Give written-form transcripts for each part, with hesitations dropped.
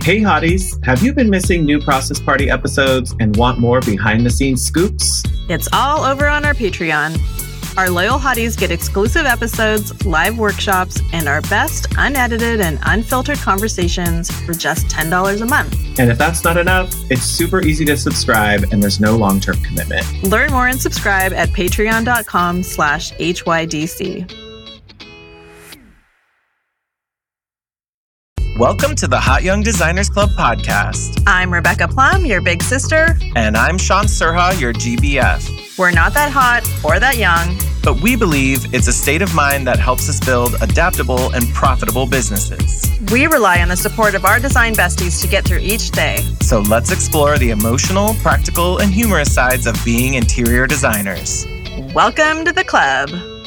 Hey hotties, have you been missing new Process Party episodes and want more behind the scenes scoops? It's all over on our Patreon. Our loyal hotties get exclusive episodes, live workshops, and our best unedited and unfiltered conversations for just $10 a month. And if that's not enough, it's super easy to subscribe and there's no long-term commitment. Learn more and subscribe at patreon.com/HYDC. Welcome to the Hot Young Designers Club podcast. I'm Rebecca Plum, your big sister. And I'm Sean Surha, your GBF. We're not that hot or that young, but we believe it's a state of mind that helps us build adaptable and profitable businesses. We rely on the support of our design besties to get through each day. So let's explore the emotional, practical, and humorous sides of being interior designers. Welcome to the club.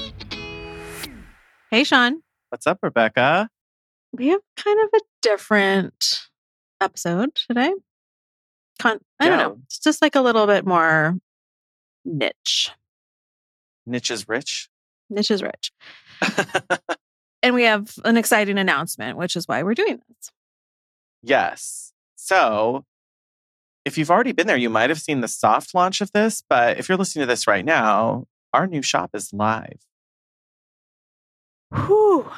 Hey, Sean. What's up, Rebecca? We have kind of a different episode today. I don't know. It's just like a little bit more niche. Niche is rich? Niche is rich. And we have an exciting announcement, which is why we're doing this. Yes. So if you've already been there, you might have seen the soft launch of this. But if you're listening to this right now, our new shop is live. Whew.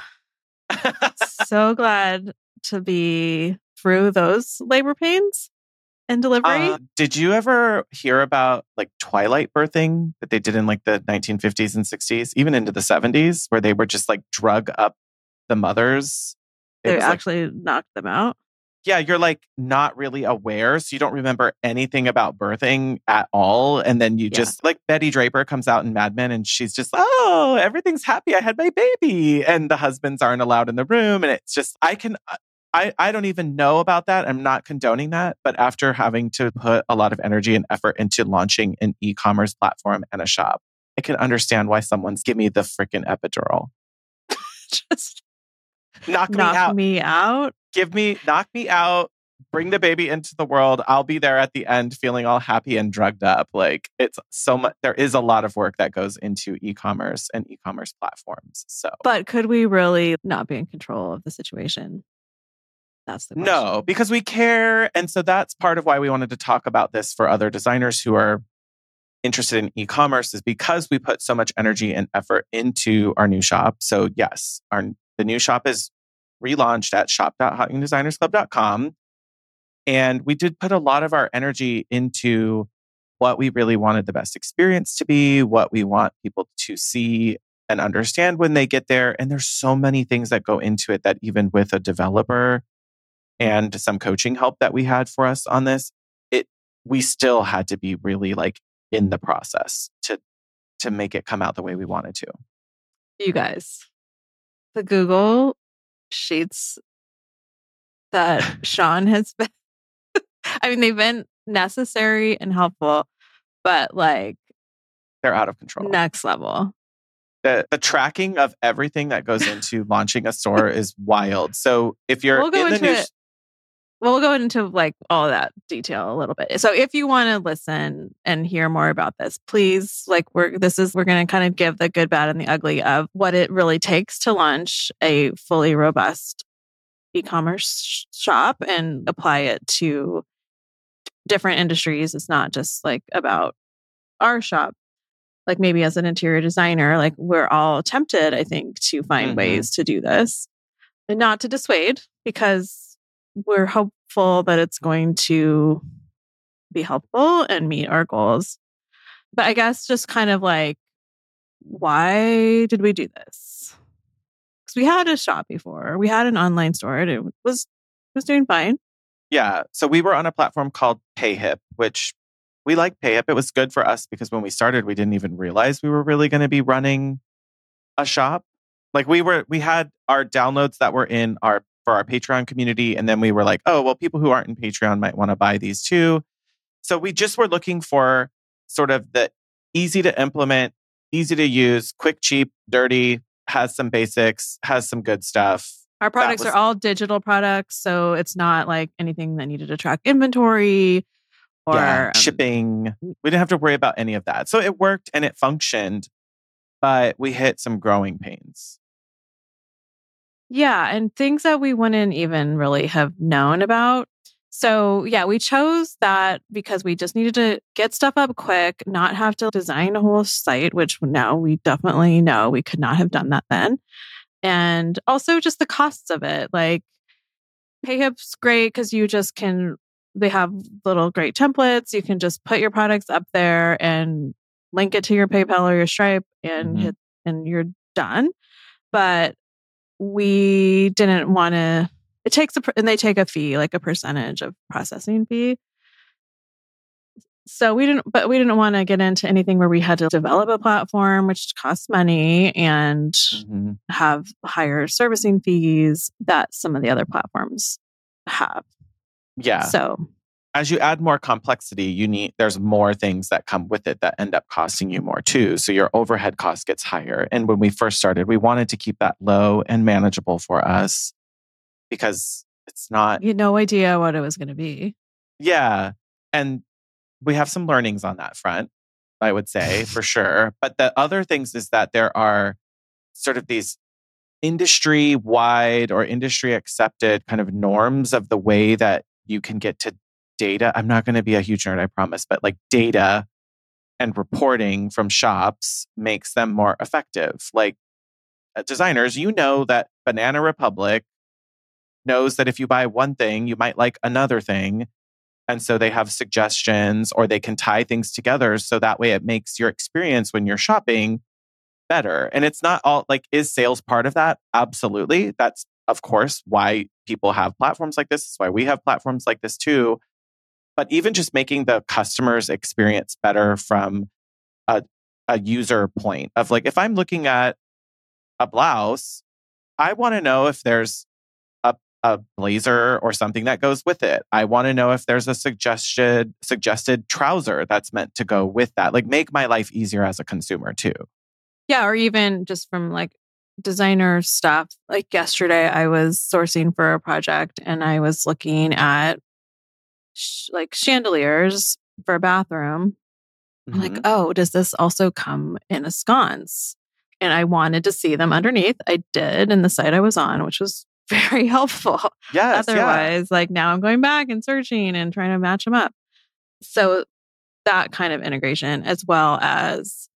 So glad to be through those labor pains and delivery. Did you ever hear about like twilight birthing that they did in like the 1950s and 60s, even into the 70s, where they were just like drug up the mothers? They actually knocked them out. Yeah, you're like not really aware. So you don't remember anything about birthing at all. And then you just like Betty Draper comes out in Mad Men and she's just, oh, everything's happy. I had my baby. And the husbands aren't allowed in the room. And it's just, I don't even know about that. I'm not condoning that. But after having to put a lot of energy and effort into launching an e-commerce platform and a shop, I can understand why someone's give me the freaking epidural. Just knock me out. Knock me out, bring the baby into the world. I'll be there at the end feeling all happy and drugged up. Like it's so much, there is a lot of work that goes into e-commerce and e-commerce platforms. So, but could we really not be in control of the situation? That's the question. No, because we care. And so that's part of why we wanted to talk about this for other designers who are interested in e-commerce, is because we put so much energy and effort into our new shop. So yes, the new shop is relaunched at shop.hotyoungdesignersclub.com. And we did put a lot of our energy into what we really wanted the best experience to be, what we want people to see and understand when they get there. And there's so many things that go into it that even with a developer and some coaching help that we had for us on this, we still had to be really like in the process to make it come out the way we wanted to. You guys, the Google Sheets that Sean has been, I mean, they've been necessary and helpful, but like they're out of control. Next level. The tracking of everything that goes into launching a store is wild. So if you're we'll go into like all of that detail a little bit. So if you want to listen and hear more about this, please, like we're going to kind of give the good, bad, and the ugly of what it really takes to launch a fully robust e-commerce shop and apply it to different industries. It's not just like about our shop. Like maybe as an interior designer, like we're all tempted, I think, to find ways to do this and not to dissuade, because we're hopeful that it's going to be helpful and meet our goals. But I guess just kind of like, why did we do this? Because we had a shop before. We had an online store and it was doing fine. Yeah. So we were on a platform called PayHip, which we like PayHip. It was good for us because when we started, we didn't even realize we were really going to be running a shop. Like we had our downloads that were for our Patreon community. And then we were like, oh, well, people who aren't in Patreon might want to buy these too. So we just were looking for sort of the easy to implement, easy to use, quick, cheap, dirty, has some basics, has some good stuff. Our products are all digital products. So it's not like anything that needed to track inventory or shipping. We didn't have to worry about any of that. So it worked and it functioned, but we hit some growing pains. Yeah. And things that we wouldn't even really have known about. So, yeah, we chose that because we just needed to get stuff up quick, not have to design a whole site, which now we definitely know we could not have done that then. And also just the costs of it. Like, PayHip's great because you just can, they have little great templates. You can just put your products up there and link it to your PayPal or your Stripe and hit, and you're done. But we didn't want to, it takes and they take a fee, like a percentage of processing fee. So we didn't want to get into anything where we had to develop a platform, which costs money and have higher servicing fees that some of the other platforms have. Yeah. So as you add more complexity, there's more things that come with it that end up costing you more too. So your overhead cost gets higher. And when we first started, we wanted to keep that low and manageable for us because it's not. You had no idea what it was going to be. Yeah. And we have some learnings on that front, I would say, for sure. But the other things is that there are sort of these industry-wide or industry-accepted kind of norms of the way that you can get to data. I'm not going to be a huge nerd, I promise, but like data and reporting from shops makes them more effective. Like designers, you know that Banana Republic knows that if you buy one thing, you might like another thing. And so they have suggestions or they can tie things together so that way it makes your experience when you're shopping better. And it's not all like, is sales part of that? Absolutely. That's, of course, why people have platforms like this. It's why we have platforms like this too. But even just making the customer's experience better from a user point of like, if I'm looking at a blouse, I want to know if there's a blazer or something that goes with it. I want to know if there's a suggested trouser that's meant to go with that. Like make my life easier as a consumer too. Yeah, or even just from like designer stuff. Like yesterday, I was sourcing for a project and I was looking at like chandeliers for a bathroom. I'm like, oh, does this also come in a sconce? And I wanted to see them underneath. I did in the site I was on, which was very helpful. Yes. Otherwise, like now I'm going back and searching and trying to match them up. So that kind of integration, as well as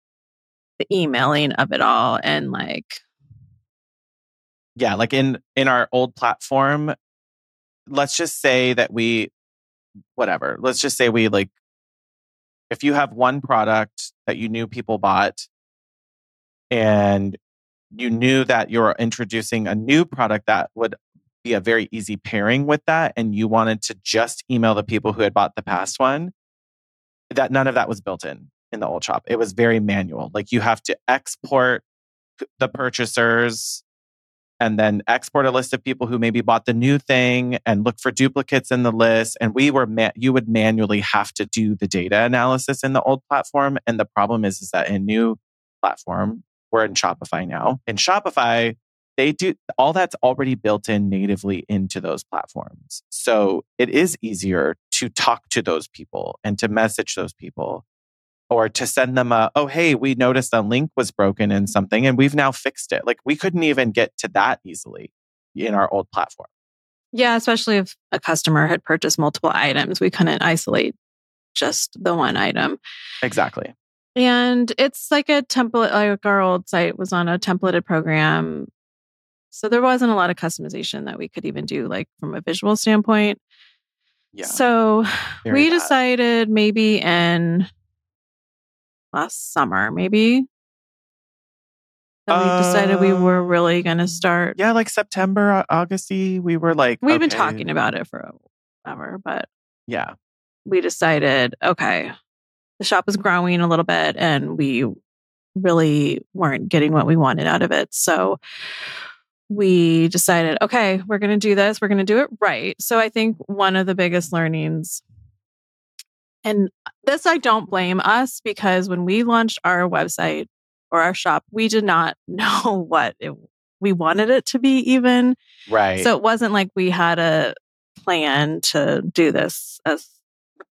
the emailing of it all, and like, yeah, like in our old platform, let's just say that let's just say we like, if you have one product that you knew people bought and you knew that you're introducing a new product that would be a very easy pairing with that, and you wanted to just email the people who had bought the past one, that none of that was built in the old shop. It was very manual. Like you have to export the purchasers and then export a list of people who maybe bought the new thing and look for duplicates in the list. And you would manually have to do the data analysis in the old platform. And the problem is that in new platform, we're in Shopify now. In Shopify, they do all that's already built in natively into those platforms. So it is easier to talk to those people and to message those people or to send them oh, hey, we noticed a link was broken in something and we've now fixed it. Like we couldn't even get to that easily in our old platform. Yeah, especially if a customer had purchased multiple items, we couldn't isolate just the one item. Exactly. And it's like a template, like our old site was on a templated program. So there wasn't a lot of customization that we could even do, like from a visual standpoint. Yeah. So we decided maybe in last summer, maybe, that we decided we were really going to start. Yeah, like September, Augusty, we were like, we've been talking about it forever, but yeah, we decided, okay, the shop was growing a little bit and we really weren't getting what we wanted out of it. So we decided, okay, we're going to do this. We're going to do it right. So I think one of the biggest learnings, and this I don't blame us, because when we launched our website or our shop, we did not know what we wanted it to be even. Right. So it wasn't like we had a plan to do this as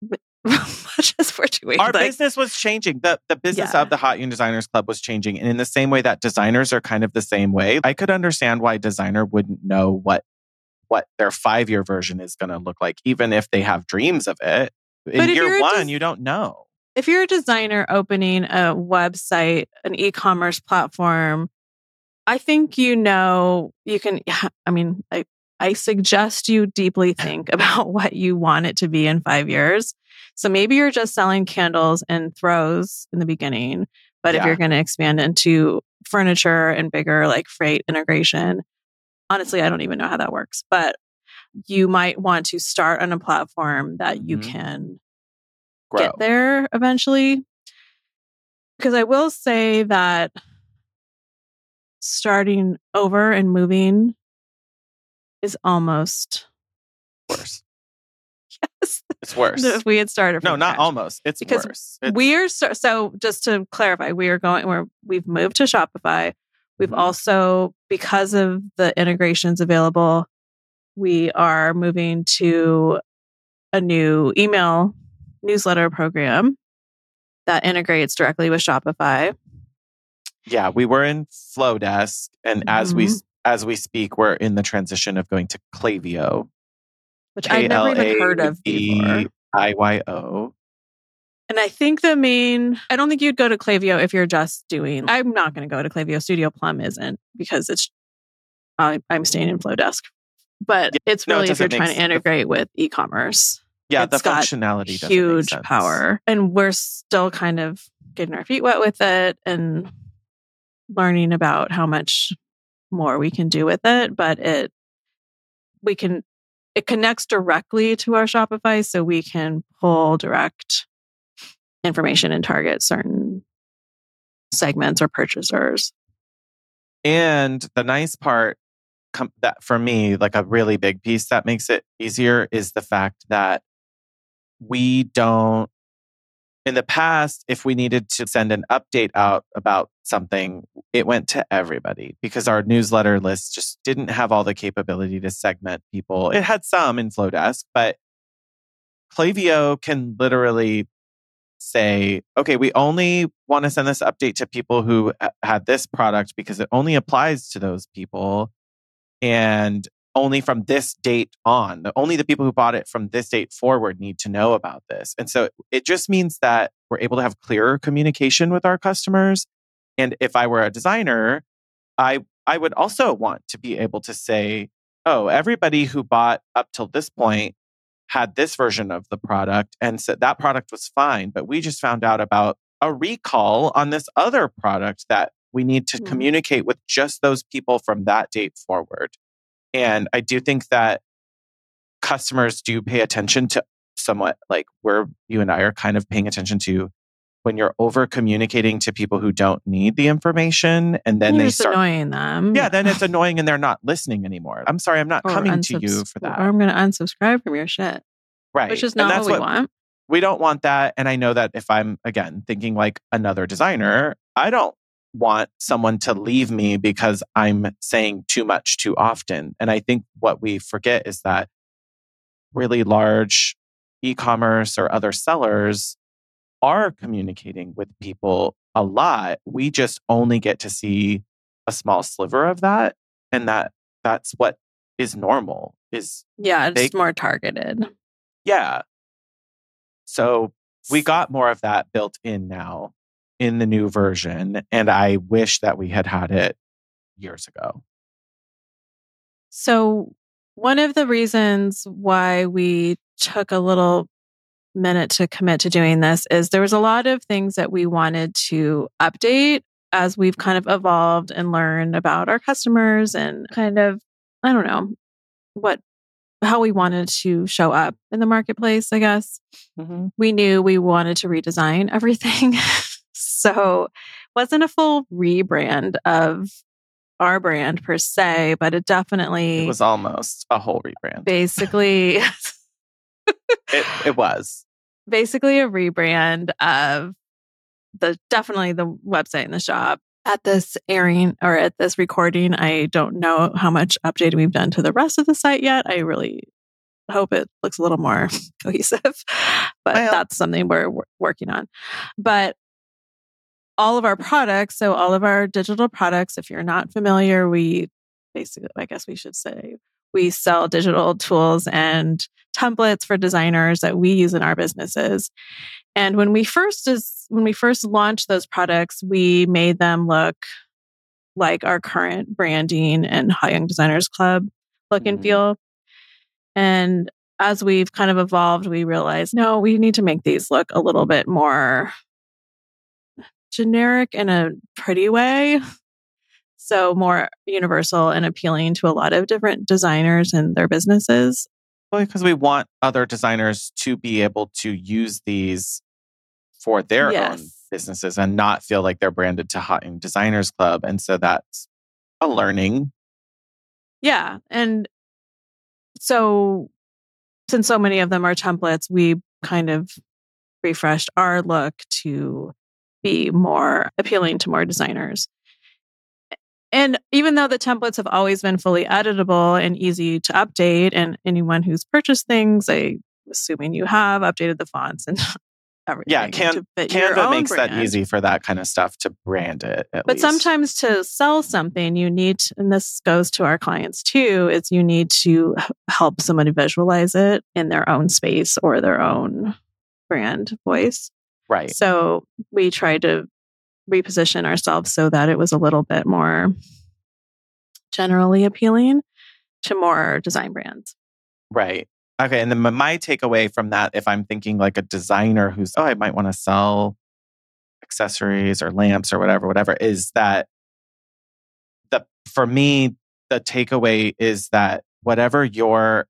much as we're doing. Our business was changing. The business of the Hot Young Designers Club was changing. And in the same way that designers are kind of the same way, I could understand why a designer wouldn't know what their 5-year version is going to look like, even if they have dreams of it. In year one, you don't know. If you're a designer opening a website, an e-commerce platform, I think you can, I mean, I suggest you deeply think about what you want it to be in 5 years. So maybe you're just selling candles and throws in the beginning, but if you're going to expand into furniture and bigger like freight integration, honestly, I don't even know how that works, but you might want to start on a platform that you can get there eventually. Because I will say that starting over and moving is almost worse. Yes. It's worse. If we had started from not scratch. almost. It's because worse. We are so just to clarify, we've moved to Shopify. We've also, because of the integrations available, we are moving to a new email newsletter program that integrates directly with Shopify. Yeah, we were in Flowdesk, and as we speak, we're in the transition of going to Klaviyo, which I've never even heard of before. Klaviyo. And I think I don't think you'd go to Klaviyo if you're just doing. I'm not going to go to Klaviyo. Studio Plum isn't, because I'm staying in Flowdesk. But it's really if you're trying to integrate with e-commerce. Yeah, it's the functionality got huge power. And we're still kind of getting our feet wet with it and learning about how much more we can do with it. But it connects directly to our Shopify, so we can pull direct information and target certain segments or purchasers. And the nice part that for me, like a really big piece that makes it easier, is the fact that we don't, in the past, if we needed to send an update out about something, it went to everybody because our newsletter list just didn't have all the capability to segment people. It had some in Flowdesk, but Klaviyo can literally say, okay, we only want to send this update to people who had this product because it only applies to those people. And only from this date on, only the people who bought it from this date forward need to know about this. And so it just means that we're able to have clearer communication with our customers. And if I were a designer, I would also want to be able to say, oh, everybody who bought up till this point had this version of the product and said that product was fine, but we just found out about a recall on this other product that we need to communicate with just those people from that date forward. And I do think that customers do pay attention to somewhat like where you and I are kind of paying attention to when you're over communicating to people who don't need the information, and then they start annoying them. Yeah, then it's annoying and they're not listening anymore. I'm sorry, I'm not coming to you for that. Or I'm going to unsubscribe from your shit. Right. Which is not what we want. We don't want that. And I know that if I'm, again, thinking like another designer, I don't want someone to leave me because I'm saying too much too often. And I think what we forget is that really large e-commerce or other sellers are communicating with people a lot. We just only get to see a small sliver of that. And that's what is normal. It's more targeted. Yeah. So we got more of that built in now in the new version. And I wish that we had it years ago. So one of the reasons why we took a little minute to commit to doing this is there was a lot of things that we wanted to update as we've kind of evolved and learned about our customers and kind of, I don't know, how we wanted to show up in the marketplace, I guess. We knew we wanted to redesign everything. So it wasn't a full rebrand of our brand per se, but it was almost a whole rebrand. Basically, it was basically a rebrand of definitely the website and the shop. At this airing or at this recording, I don't know how much updating we've done to the rest of the site yet. I really hope it looks a little more cohesive, but that's something we're working on. But all of our products, so all of our digital products, if you're not familiar, we basically, I guess we should say, we sell digital tools and templates for designers that we use in our businesses. And when we first launched those products, we made them look like our current branding and Hot Young Designers Club look and feel. And as we've kind of evolved, we realized, no, we need to make these look a little bit more generic in a pretty way. So more universal and appealing to a lot of different designers and their businesses. Well, because we want other designers to be able to use these for their own businesses and not feel like they're branded to Hot Young Designers Club. And so that's a learning. Yeah. And so since so many of them are templates, we kind of refreshed our look to be more appealing to more designers. And even though the templates have always been fully editable and easy to update, and anyone who's purchased things, I'm assuming you have updated the fonts and everything. Yeah, Canva makes that easy for that kind of stuff to brand it. But sometimes to sell something, you need, and this goes to our clients too, is you need to help somebody visualize it in their own space or their own brand voice. Right. So we tried to reposition ourselves so that it was a little bit more generally appealing to more design brands. Right. Okay. And then my takeaway from that, if I'm thinking like a designer who's, I might want to sell accessories or lamps or whatever, is that for me, the takeaway is that whatever your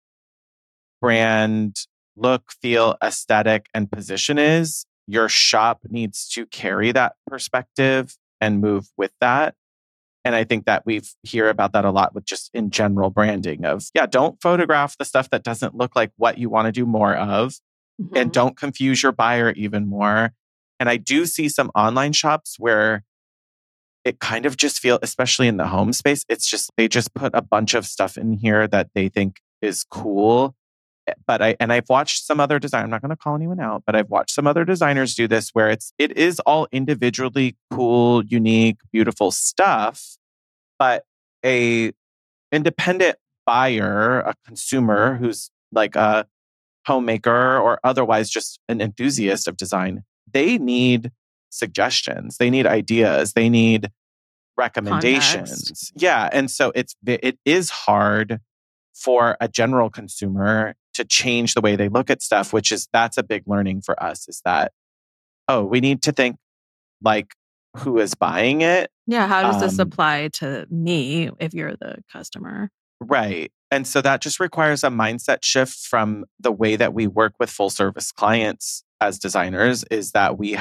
brand look, feel, aesthetic, and position is, your shop needs to carry that perspective and move with that. And I think that we hear about that a lot with just in general branding of, don't photograph the stuff that doesn't look like what you want to do more of, and don't confuse your buyer even more. And I do see some online shops where it kind of just feels, especially in the home space, it's just, they just put a bunch of stuff in here that they think is cool. But I've watched some other designers, I'm not going to call anyone out, but I've watched some other designers do this where it is all individually cool, unique, beautiful stuff. But a independent buyer, a consumer who's like a homemaker or otherwise just an enthusiast of design, they need suggestions, they need ideas, they need recommendations. Context. Yeah. And so it is hard for a general consumer to change the way they look at stuff, that's a big learning for us, is that, we need to think like, who is buying it? Yeah. How does this apply to me if you're the customer? Right. And so that just requires a mindset shift from the way that we work with full service clients as designers, is that we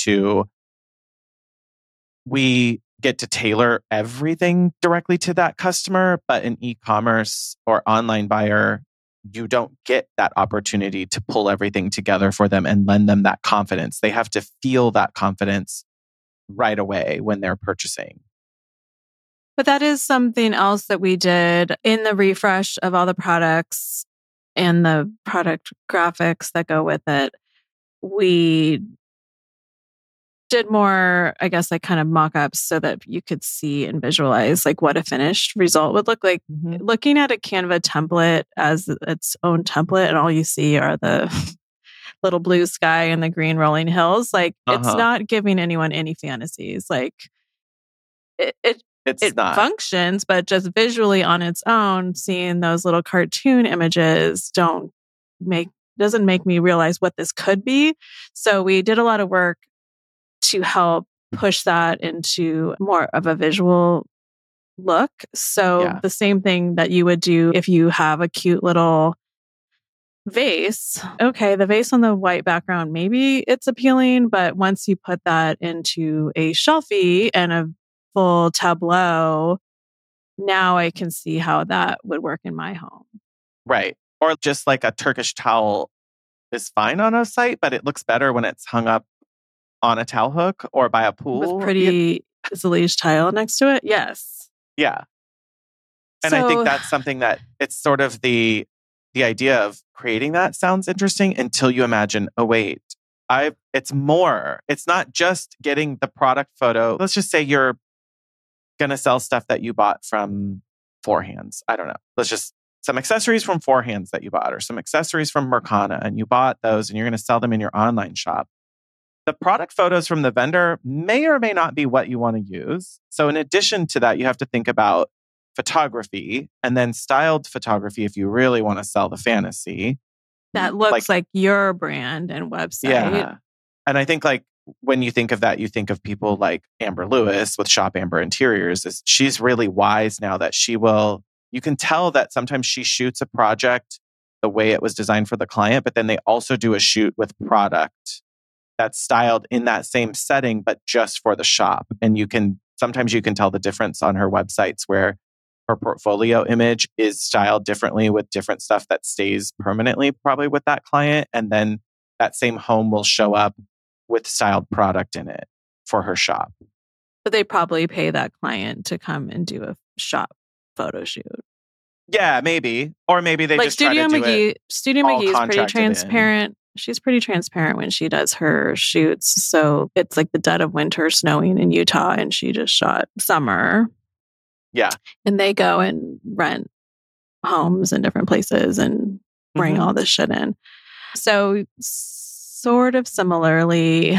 get to tailor everything directly to that customer. But in e-commerce or online buyer, you don't get that opportunity to pull everything together for them and lend them that confidence. They have to feel that confidence right away when they're purchasing. But that is something else that we did in the refresh of all the products and the product graphics that go with it. We did more, I guess, like kind of mock-ups so that you could see and visualize like what a finished result would look like. Looking at a Canva template as its own template and all you see are the little blue sky and the green rolling hills, like it's not giving anyone any fantasies. Like it not. Functions, but just visually on its own, seeing those little cartoon images doesn't make me realize what this could be. So we did a lot of work to help push that into more of a visual look. So the same thing that you would do if you have a cute little vase. Okay, the vase on the white background, maybe it's appealing, but once you put that into a shelfie and a full tableau, now I can see how that would work in my home. Right. Or just like a Turkish towel is fine on a site, but it looks better when it's hung up on a towel hook or by a pool. With pretty Zelish tile next to it. Yes. Yeah. And I think that's something that it's sort of the the idea of creating that sounds interesting until you imagine, oh, wait, it's more. It's not just getting the product photo. Let's just say you're going to sell stuff that you bought from Four Hands. I don't know. Let's just some accessories from Four Hands that you bought, or some accessories from Mercana, and you bought those and you're going to sell them in your online shop. The product photos from the vendor may or may not be what you want to use. So in addition to that, you have to think about photography and then styled photography if you really want to sell the fantasy. That looks like your brand and website. Yeah. And I think like when you think of that, you think of people like Amber Lewis with Shop Amber Interiors. She's really wise now that you can tell that sometimes she shoots a project the way it was designed for the client, but then they also do a shoot with product that's styled in that same setting, but just for the shop. And sometimes you can tell the difference on her websites where her portfolio image is styled differently with different stuff that stays permanently probably with that client. And then that same home will show up with styled product in it for her shop. But they probably pay that client to come and do a shop photo shoot. Yeah, maybe. Or maybe they like just try to do it. Studio all McGee is pretty contracted transparent. She's pretty transparent when she does her shoots. So it's like the dead of winter snowing in Utah and she just shot summer. Yeah. And they go and rent homes in different places and bring all this shit in. So sort of similarly.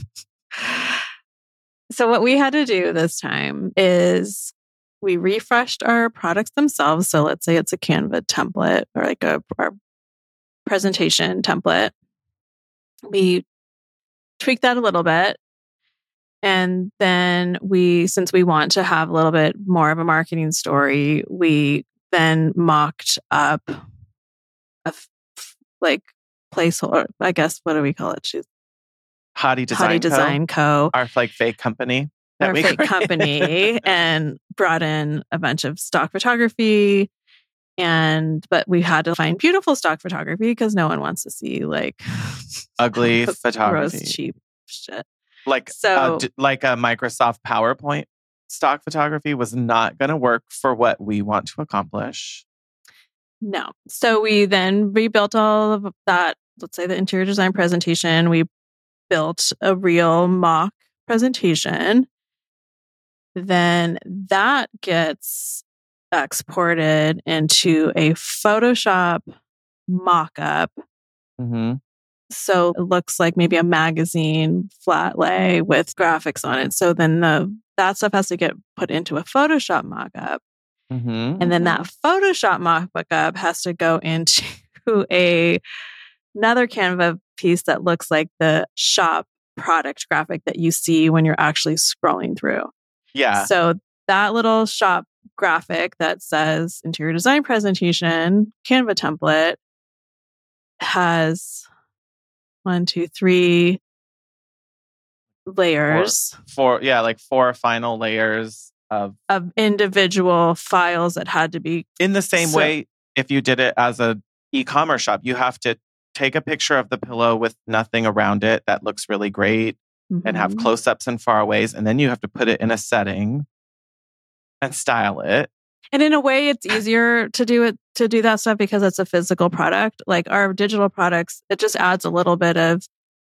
So what we had to do this time is we refreshed our products themselves. So let's say it's a Canva template or like our presentation template. We tweaked that a little bit. And then since we want to have a little bit more of a marketing story, we then mocked up a placeholder. I guess, what do we call it? Hottie Design Co. Our like fake company. Our fake company, and brought in a bunch of stock photography. But we had to find beautiful stock photography because no one wants to see like ugly photography, gross, cheap shit. Like like a Microsoft PowerPoint stock photography was not going to work for what we want to accomplish. No. So we then rebuilt all of that. Let's say the interior design presentation. We built a real mock presentation. Then that gets exported into a Photoshop mock-up. Mm-hmm. So it looks like maybe a magazine flat lay with graphics on it. So then that stuff has to get put into a Photoshop mock-up. Mm-hmm. And then that Photoshop mock-up has to go into another Canva piece that looks like the shop product graphic that you see when you're actually scrolling through. Yeah. So that little shop graphic that says interior design presentation, Canva template has 1, 2, 3 layers. Like 4 final layers of individual files that had to be in the same way. If you did it as a e-commerce shop, you have to take a picture of the pillow with nothing around it that looks really great and have close-ups and faraways, and then you have to put it in a setting and style it. And in a way, it's easier to do that stuff because it's a physical product. Like our digital products, it just adds a little bit of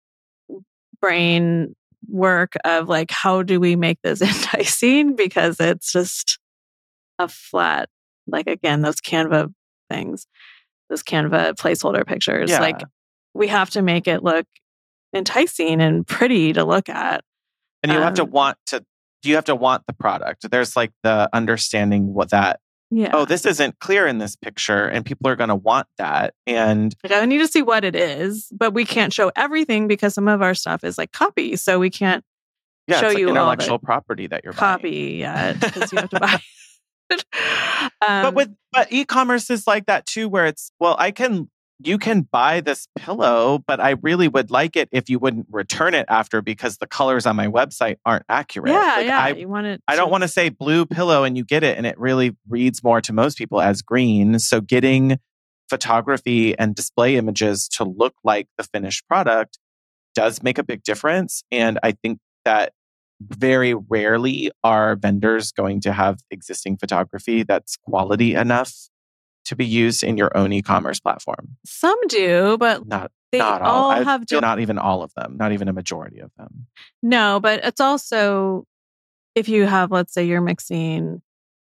brain work of like, how do we make this enticing? Because it's just a flat, like again, those Canva things, those Canva placeholder pictures. Yeah. Like we have to make it look enticing and pretty to look at. And you have to want the product. There's like the understanding this isn't clear in this picture and people are going to want that. And like, I need to see what it is, but we can't show everything because some of our stuff is like copy. So we can't show you intellectual all the property that you're copy yet because you have to buy it. But e-commerce is like that too, where it's, you can buy this pillow, but I really would like it if you wouldn't return it after because the colors on my website aren't accurate. You want it. I don't want to say blue pillow and you get it and it really reads more to most people as green. So getting photography and display images to look like the finished product does make a big difference. And I think that very rarely are vendors going to have existing photography that's quality enough to be used in your own e-commerce platform? Some do, but Not they not all. all I have feel not even all of them, not even a majority of them. No, but it's also if you have, let's say you're mixing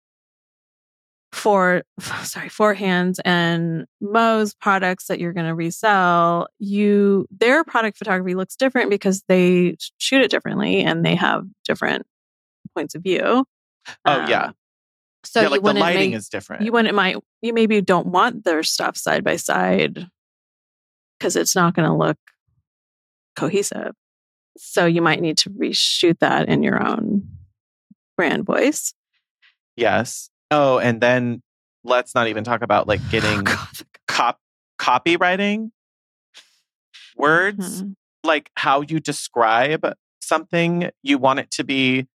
for hands and Mo's products that you're going to resell, their product photography looks different because they shoot it differently and they have different points of view. Oh yeah. So yeah, you like the wouldn't lighting is different. you maybe don't want their stuff side by side because it's not going to look cohesive. So you might need to reshoot that in your own brand voice. Yes. Oh, and then let's not even talk about like getting copywriting words, like how you describe something you want it to be.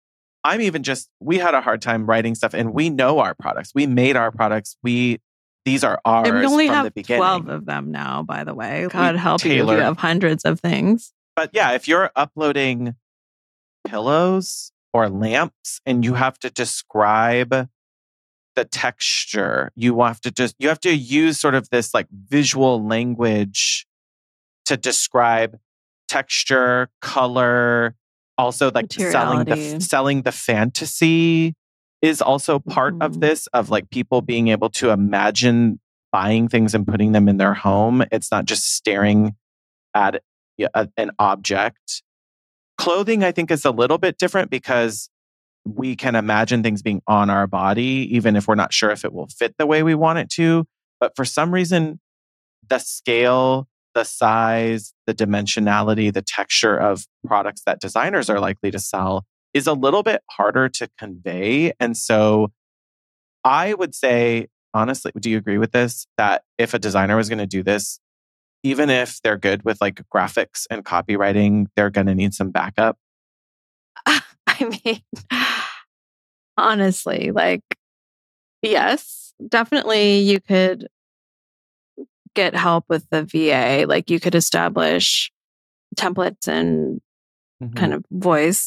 We had a hard time writing stuff, and we know our products. We made our products. These are ours and we only from have the beginning. 12 of them now, by the way. God help you if you have hundreds of things. But yeah, if you're uploading pillows or lamps and you have to describe the texture, you have to use sort of this like visual language to describe texture, color, also like selling the fantasy is also part of this, of like people being able to imagine buying things and putting them in their home. It's not just staring at an object. Clothing, I think, is a little bit different because we can imagine things being on our body, even if we're not sure if it will fit the way we want it to. But for some reason, the scale, the size, the dimensionality, the texture of products that designers are likely to sell is a little bit harder to convey. And so I would say, honestly, do you agree with this? That if a designer was going to do this, even if they're good with like graphics and copywriting, they're going to need some backup? I mean, honestly, like, yes, definitely you could get help with the VA. Like you could establish templates and kind of voice.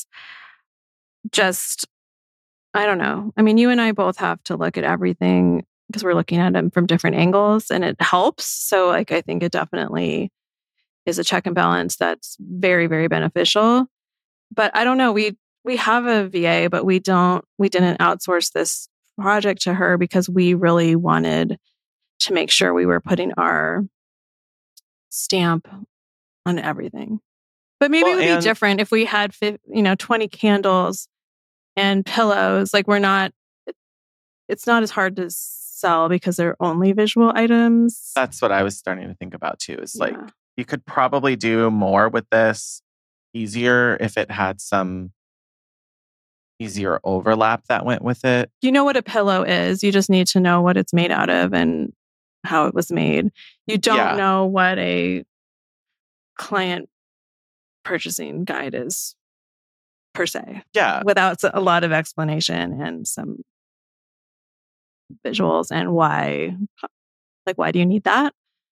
Just, I don't know. I mean, you and I both have to look at everything because we're looking at them from different angles and it helps. So like, I think it definitely is a check and balance that's very, very beneficial. But I don't know. We have a VA, but we didn't outsource this project to her because we really wanted to make sure we were putting our stamp on everything. But maybe it would be different if we had 20 candles and pillows. Like it's not as hard to sell because they're only visual items. That's what I was starting to think about too. Is like you could probably do more with this easier if it had some easier overlap that went with it. You know what a pillow is. You just need to know what it's made out of and how it was made. You don't know what a client purchasing guide is per se. Yeah. Without a lot of explanation and some visuals and why do you need that?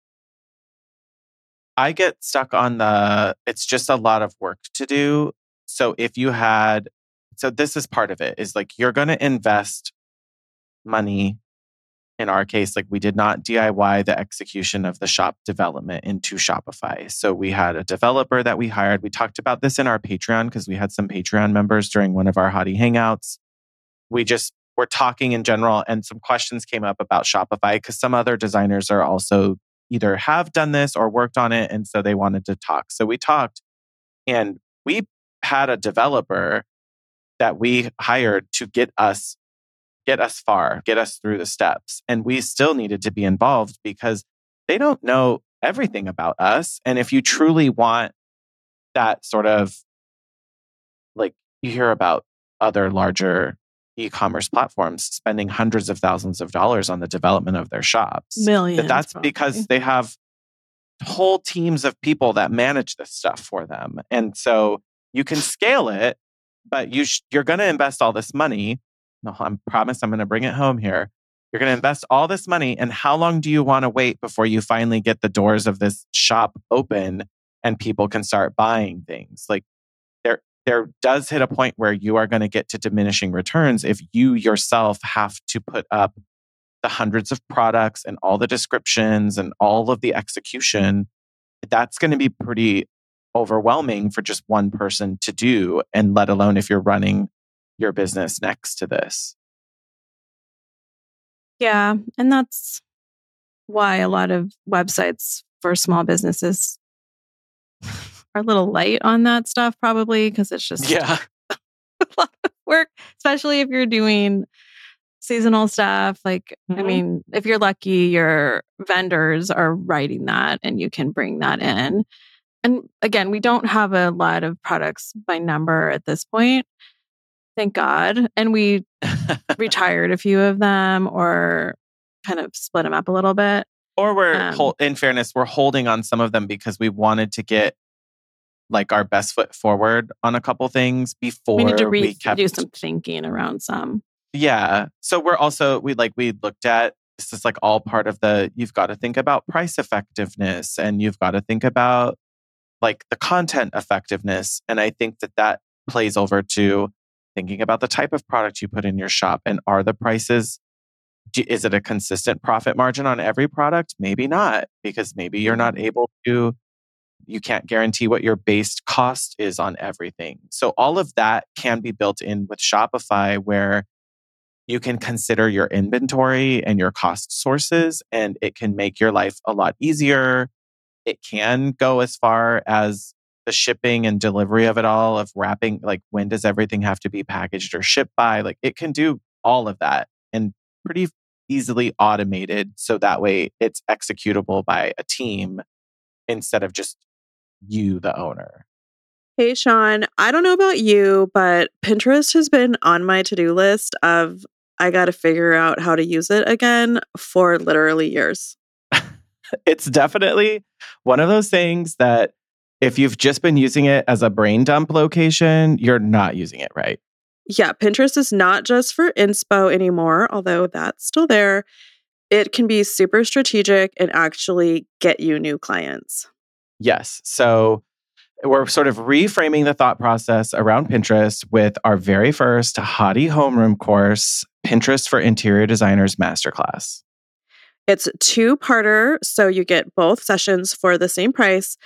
I get stuck on it's just a lot of work to do. So this is part of it, is like you're going to invest money. In our case, like we did not DIY the execution of the shop development into Shopify. So we had a developer that we hired. We talked about this in our Patreon because we had some Patreon members during one of our Hottie Hangouts. We just were talking in general and some questions came up about Shopify because some other designers are also either have done this or worked on it. And so they wanted to talk. So we talked and we had a developer that we hired to get us far, get us through the steps. And we still needed to be involved because they don't know everything about us. And if you truly want that sort of, like you hear about other larger e-commerce platforms spending hundreds of thousands of dollars on the development of their shops. Millions. That's probably because they have whole teams of people that manage this stuff for them. And so you can scale it, but you're going to invest all this money. No, I promise I'm going to bring it home here. You're going to invest all this money. And how long do you want to wait before you finally get the doors of this shop open and people can start buying things? Like there does hit a point where you are going to get to diminishing returns if you yourself have to put up the hundreds of products and all the descriptions and all of the execution, that's going to be pretty overwhelming for just one person to do, and let alone if you're running your business next to this. Yeah. And that's why a lot of websites for small businesses are a little light on that stuff, probably, because it's just Yeah. a lot of work, especially if you're doing seasonal stuff. Like, I mean, if you're lucky, your vendors are writing that and you can bring that in. And again, we don't have a lot of products by number at this point. Thank God. And we retired a few of them or kind of split them up a little bit. Or in fairness, we're holding on some of them because we wanted to get like our best foot forward on a couple things before we need to do some thinking around some. Yeah. So we looked at, this is like all part of you've got to think about price effectiveness, and you've got to think about like the content effectiveness. And I think that plays over to thinking about the type of product you put in your shop, and are the prices, is it a consistent profit margin on every product? Maybe not, because maybe you're not able to, you can't guarantee what your base cost is on everything. So all of that can be built in with Shopify, where you can consider your inventory and your cost sources, and it can make your life a lot easier. It can go as far as the shipping and delivery of it all, of wrapping, like when does everything have to be packaged or shipped by? Like it can do all of that and pretty easily automated. So that way it's executable by a team instead of just you, the owner. Hey, Sean, I don't know about you, but Pinterest has been on my to-do list of I got to figure out how to use it again for literally years. It's definitely one of those things that if you've just been using it as a brain dump location, you're not using it right. Yeah, Pinterest is not just for inspo anymore, although that's still there. It can be super strategic and actually get you new clients. Yes. So we're sort of reframing the thought process around Pinterest with our very first Hottie Homeroom course, Pinterest for Interior Designers Masterclass. It's a 2-parter, so you get both sessions for the same price.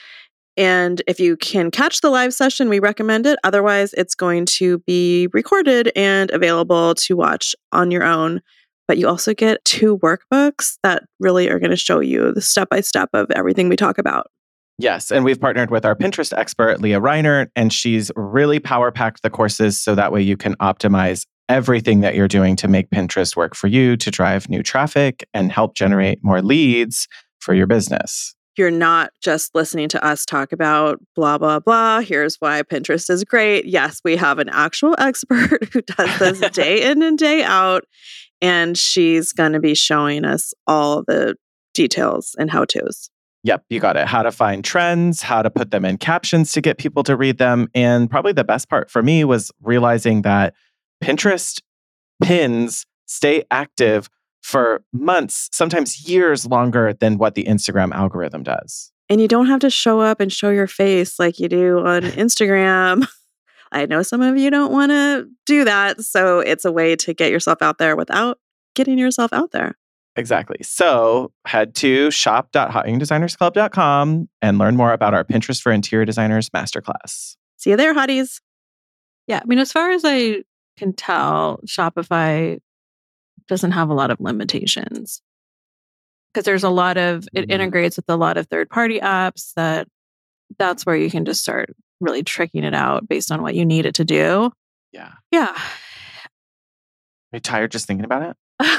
And if you can catch the live session, we recommend it. Otherwise, it's going to be recorded and available to watch on your own. But you also get 2 workbooks that really are going to show you the step-by-step of everything we talk about. Yes, and we've partnered with our Pinterest expert, Leah Reinert, and she's really power-packed the courses so that way you can optimize everything that you're doing to make Pinterest work for you, to drive new traffic and help generate more leads for your business. You're not just listening to us talk about blah, blah, blah. Here's why Pinterest is great. Yes, we have an actual expert who does this day in and day out, and she's going to be showing us all the details and how-tos. Yep, you got it. How to find trends, how to put them in captions to get people to read them. And probably the best part for me was realizing that Pinterest pins stay active for months, sometimes years longer than what the Instagram algorithm does. And you don't have to show up and show your face like you do on Instagram. I know some of you don't want to do that. So it's a way to get yourself out there without getting yourself out there. Exactly. So head to shop.hotyoungdesignersclub.com and learn more about our Pinterest for Interior Designers Masterclass. See you there, hotties. Yeah. I mean, as far as I can tell, Shopify doesn't have a lot of limitations because there's a lot of, it integrates with a lot of third-party apps that's where you can just start really tricking it out based on what you need it to do. Yeah. Yeah. Are you tired just thinking about it?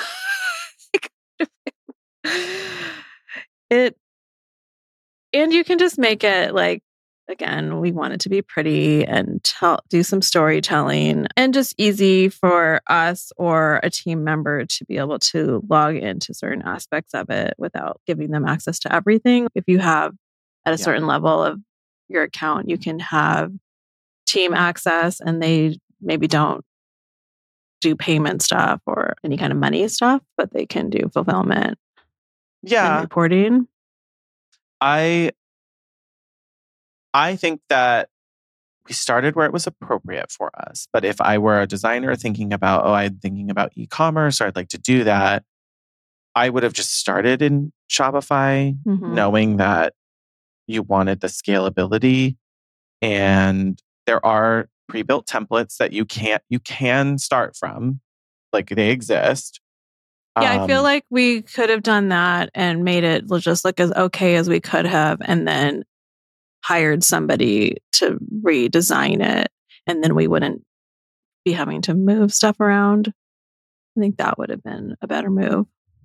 And you can just make it like, again, we want it to be pretty and do some storytelling and just easy for us or a team member to be able to log into certain aspects of it without giving them access to everything. If you have at a certain level of your account, you can have team access and they maybe don't do payment stuff or any kind of money stuff, but they can do fulfillment. And reporting. I think that we started where it was appropriate for us. But if I were a designer thinking about, I'm thinking about e-commerce or I'd like to do that, I would have just started in Shopify knowing that you wanted the scalability, and there are pre-built templates that you can start from. Like they exist. Yeah, I feel like we could have done that and made it just like as okay as we could have, and then hired somebody to redesign it, and then we wouldn't be having to move stuff around. I think that would have been a better move.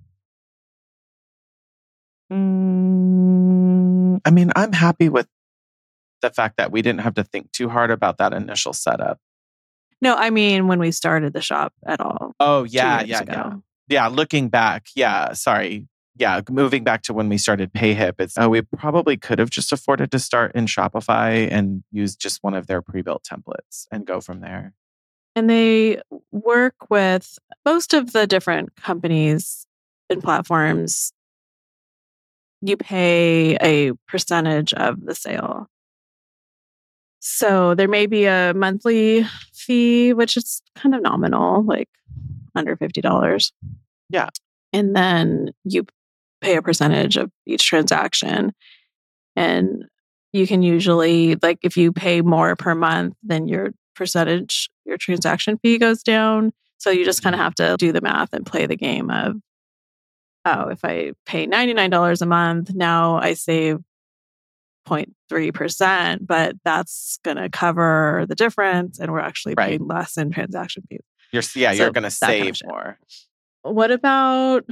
I mean, I'm happy with the fact that we didn't have to think too hard about that initial setup. No, I mean when we started the shop at all. Oh, yeah, 2 years ago. yeah. Yeah, looking back, sorry. Yeah, moving back to when we started PayHip, we probably could have just afforded to start in Shopify and use just one of their pre-built templates and go from there. And they work with most of the different companies and platforms. You pay a percentage of the sale. So there may be a monthly fee, which is kind of nominal, like under $50. Yeah. And then you pay a percentage of each transaction. And you can usually, like, if you pay more per month, then your transaction fee goes down. So you just kind of have to do the math and play the game of, oh, if I pay $99 a month, now I save 0.3%, but that's going to cover the difference. And we're actually paying less in transaction fees. You're going to save more. What about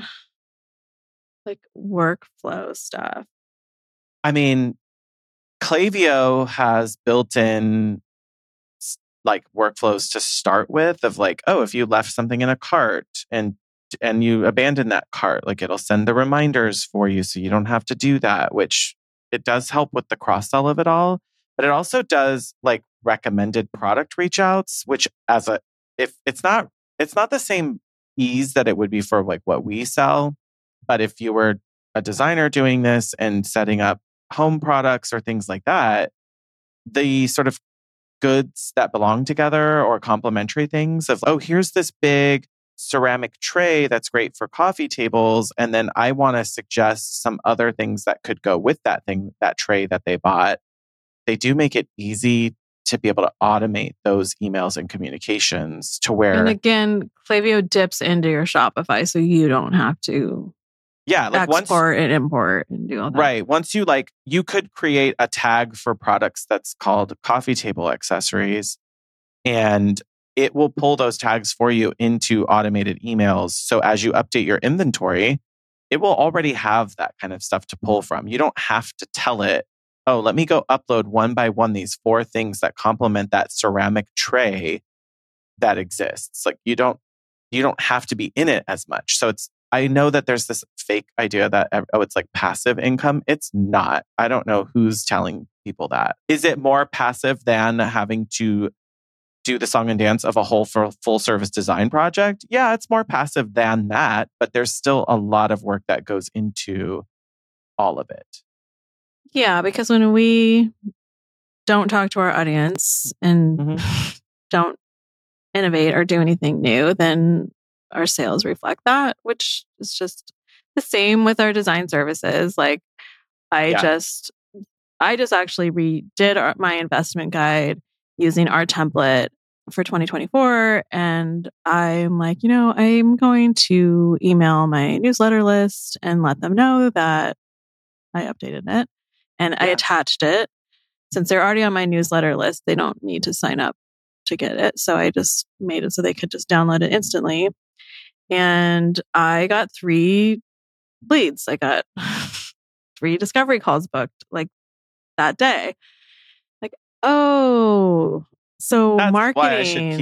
like workflow stuff? I mean, Klaviyo has built-in like workflows to start with of like, oh, if you left something in a cart and you abandon that cart, like it'll send the reminders for you so you don't have to do that, which it does help with the cross-sell of it all. But it also does like recommended product reach outs, which if it's not the same ease that it would be for like what we sell. But if you were a designer doing this and setting up home products or things like that, the sort of goods that belong together or complementary things of, oh, here's this big ceramic tray that's great for coffee tables. And then I want to suggest some other things that could go with that tray that they bought. They do make it easy to be able to automate those emails and communications to where... And again, Klaviyo dips into your Shopify, so you don't have to export and import and do all that. Right. Once you could create a tag for products that's called coffee table accessories, and it will pull those tags for you into automated emails. So as you update your inventory, it will already have that kind of stuff to pull from. You don't have to tell it, oh, let me go upload one by one these 4 things that complement that ceramic tray that exists. Like you don't have to be in it as much. So I know that there's this fake idea that, it's like passive income. It's not. I don't know who's telling people that. Is it more passive than having to do the song and dance of a whole full service design project? Yeah, it's more passive than that, but there's still a lot of work that goes into all of it. Yeah, because when we don't talk to our audience and don't innovate or do anything new, then our sales reflect that, which is just the same with our design services. Like I just actually redid my investment guide using our template for 2024. And I'm like, I'm going to email my newsletter list and let them know that I updated it. And I attached it. Since they're already on my newsletter list, they don't need to sign up to get it. So I just made it so they could just download it instantly. And I got 3 leads. I got 3 discovery calls booked like that day. Like, oh, so that's marketing. Why I should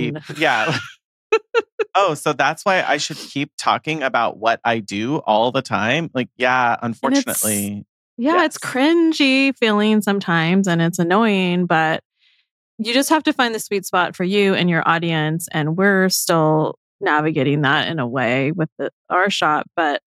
keep, oh, so that's why I should keep talking about what I do all the time. Like, unfortunately. It's cringy feeling sometimes and it's annoying, but you just have to find the sweet spot for you and your audience. And we're still navigating that in a way with our shop. But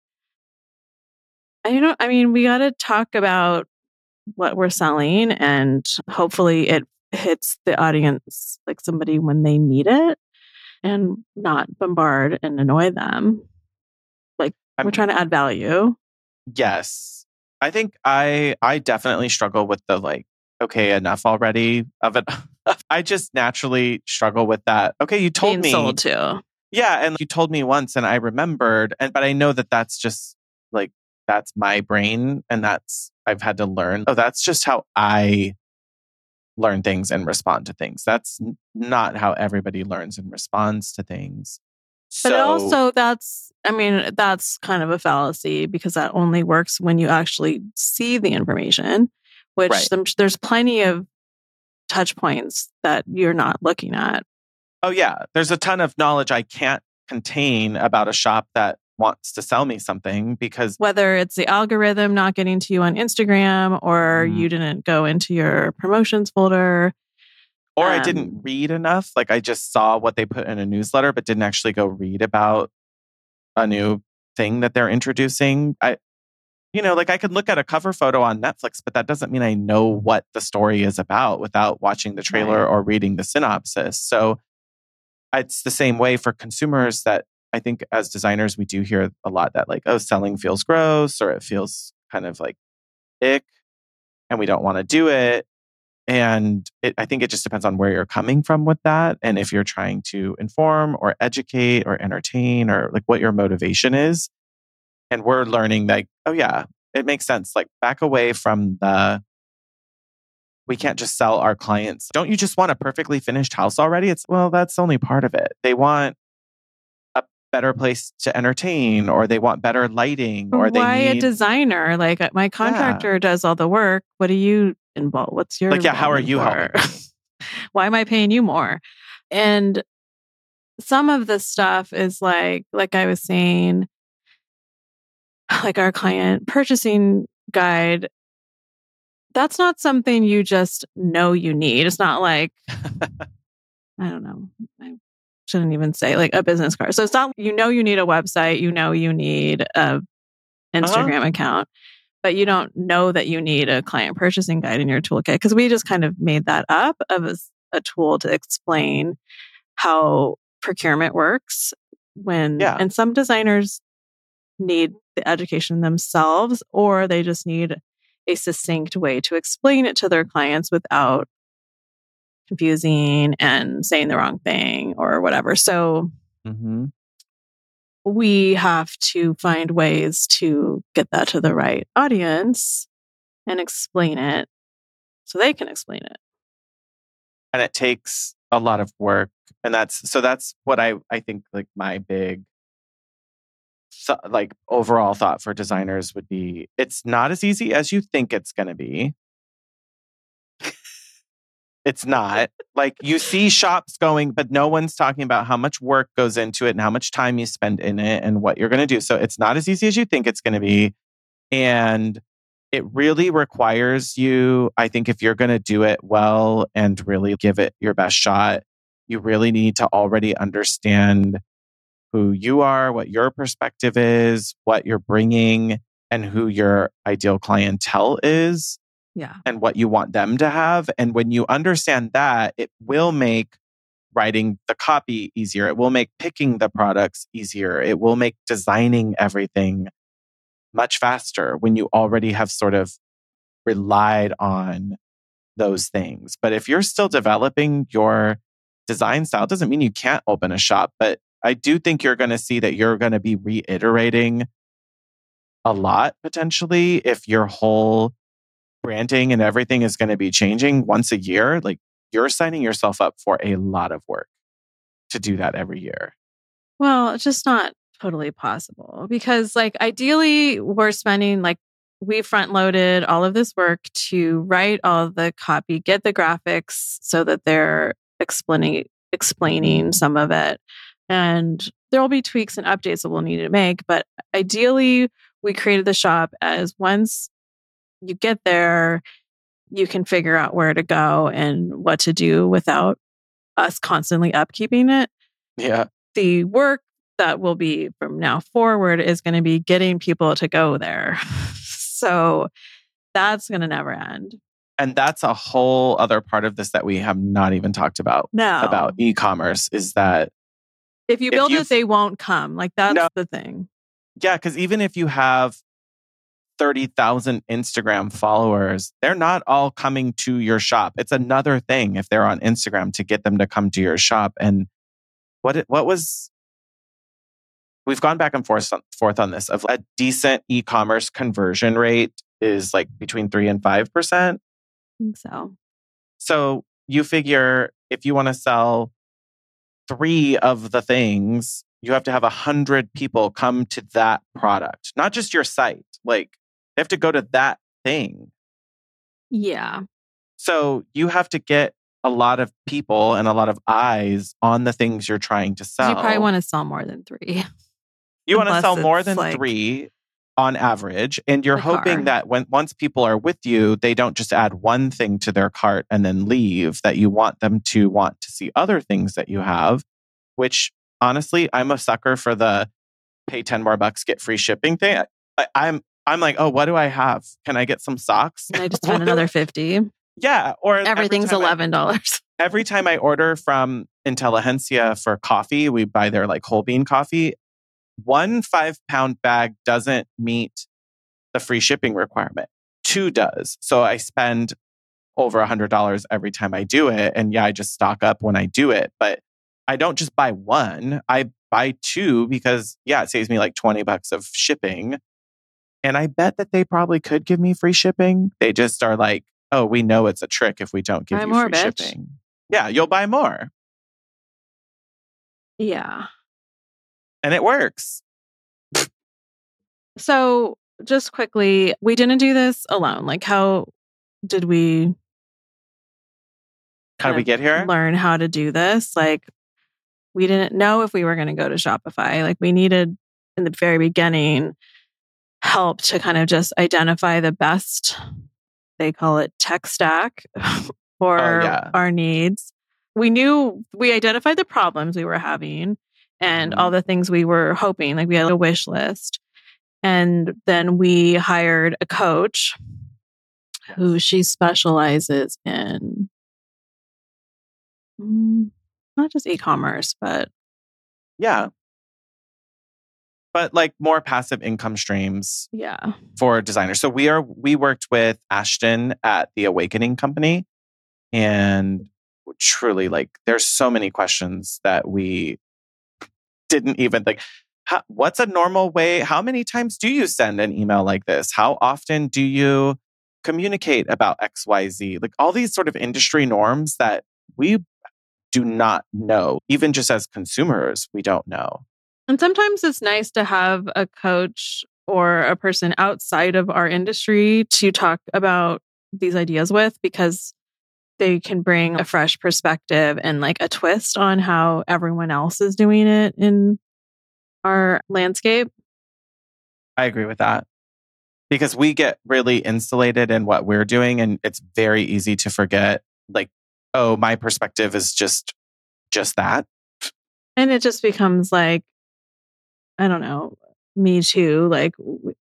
we got to talk about what we're selling, and hopefully it hits the audience like somebody when they need it and not bombard and annoy them. Like We're trying to add value. Yes. I think I definitely struggle with the like, okay, enough already of it. I just naturally struggle with that. Okay, you told Being me. sold to. Yeah, and you told me once and I remembered, but I know that that's just like that's my brain and I've had to learn. Oh, that's just how I learn things and respond to things. That's not how everybody learns and responds to things. But So, also that's kind of a fallacy because that only works when you actually see the information, which Right. there's plenty of touch points that you're not looking at. Oh yeah, there's a ton of knowledge I can't contain about a shop that wants to sell me something because Whether it's the algorithm not getting to you on Instagram or you didn't go into your promotions folder. Or I didn't read enough. Like I just saw what they put in a newsletter, but didn't actually go read about a new thing that they're introducing. Like I could look at a cover photo on Netflix, but that doesn't mean I know what the story is about without watching the trailer Right. or reading the synopsis. So it's the same way for consumers that I think as designers, we do hear a lot that like, oh, selling feels gross or it feels kind of like ick and we don't want to do it. And I think it just depends on where you're coming from with that. And if you're trying to inform or educate or entertain or like what your motivation is. And we're learning like, oh yeah, it makes sense. Like back away from we can't just sell our clients. Don't you just want a perfectly finished house already? That's only part of it. They want a better place to entertain or they want better lighting or they Why a need designer? Like my contractor does all the work. What do you involve? What's your how are involvement you for? helping me? Why am I paying you more? And some of the stuff is like I was saying, like our client purchasing guide, that's not something you just know you need. It's not like, I don't know, I shouldn't even say like a business card. So it's not, you need a website, you need a Instagram account, but you don't know that you need a client purchasing guide in your toolkit because we just kind of made that up as a tool to explain how procurement works and some designers need the education themselves or they just need a succinct way to explain it to their clients without confusing and saying the wrong thing or whatever. So we have to find ways to get that to the right audience and explain it so they can explain it. And it takes a lot of work. And that's what I think like my big like overall thought for designers would be, it's not as easy as you think it's going to be. It's not. Like you see shops going, but no one's talking about how much work goes into it and how much time you spend in it and what you're going to do. So it's not as easy as you think it's going to be. And it really requires you, I think if you're going to do it well and really give it your best shot, you really need to already understand who you are, what your perspective is, what you're bringing, and who your ideal clientele is. Yeah. And what you want them to have. And when you understand that, it will make writing the copy easier. It will make picking the products easier. It will make designing everything much faster when you already have sort of relied on those things. But if you're still developing your design style, doesn't mean you can't open a shop. But I do think you're going to see that you're going to be reiterating a lot potentially if your whole branding and everything is going to be changing once a year. Like you're signing yourself up for a lot of work to do that every year. Well, it's just not totally possible because like ideally we're spending we front loaded all of this work to write all the copy, get the graphics so that they're explaining some of it. And there will be tweaks and updates that we'll need to make. But ideally we created the shop as once you get there, you can figure out where to go and what to do without us constantly upkeeping it. Yeah. The work that will be from now forward is going to be getting people to go there. So that's going to never end. And that's a whole other part of this that we have not even talked about. No. About e-commerce is that if you build it, they won't come. Like that's the thing. Yeah, because even if you have 30,000 Instagram followers, they're not all coming to your shop. It's another thing if they're on Instagram to get them to come to your shop. And we've gone back and forth on this of a decent e-commerce conversion rate is like between 3 and 5%. I think so. So you figure if you want to sell 3 of the things, you have to have 100 people come to that product, not just your site. Like they have to go to that thing. Yeah. So you have to get a lot of people and a lot of eyes on the things you're trying to sell. You probably want to sell more than 3. You want to Unless sell more it's than like 3 on average. And you're the hoping car. that once people are with you, they don't just add one thing to their cart and then leave, that you want them to want to see other things that you have, which honestly, I'm a sucker for the pay 10 more bucks, get free shipping thing. I'm like, oh, what do I have? Can I get some socks? And I just spent another 50. Yeah. Or Everything's $11. Every time I order from Intelligentsia for coffee, we buy their like whole bean coffee. 1 5-pound bag doesn't meet the free shipping requirement. 2 does. So I spend over $100 every time I do it. And yeah, I just stock up when I do it. But I don't just buy 1. I buy 2 because it saves me like $20 of shipping. And I bet that they probably could give me free shipping. They just are like, oh, we know it's a trick if we don't give Buy you more, free bitch. shipping. Yeah, you'll buy more. Yeah. And it works. So just quickly, we didn't do this alone. Like, how did we How did we get here? learn how to do this? Like, we didn't know if we were going to go to Shopify. Like, we needed in the very beginning help to kind of just identify the best, they call it tech stack for our needs. We identified the problems we were having and all the things we were hoping. Like, we had a wish list. And then we hired a coach who she specializes in not just e-commerce, but but like more passive income streams yeah, for designers. So we worked with Ashton at the Awakening Company, and truly, like, there's so many questions that we didn't even think. What's a normal way? How many times do you send an email like this? How often do you communicate about XYZ? Like all these sort of industry norms that we do not know. Even just as consumers, we don't know. And sometimes it's nice to have a coach or a person outside of our industry to talk about these ideas with, because they can bring a fresh perspective and like a twist on how everyone else is doing it in our landscape. I agree with that, because we get really insulated in what we're doing, and it's very easy to forget, like, oh, my perspective is just that. And it just becomes like, I don't know, me too. Like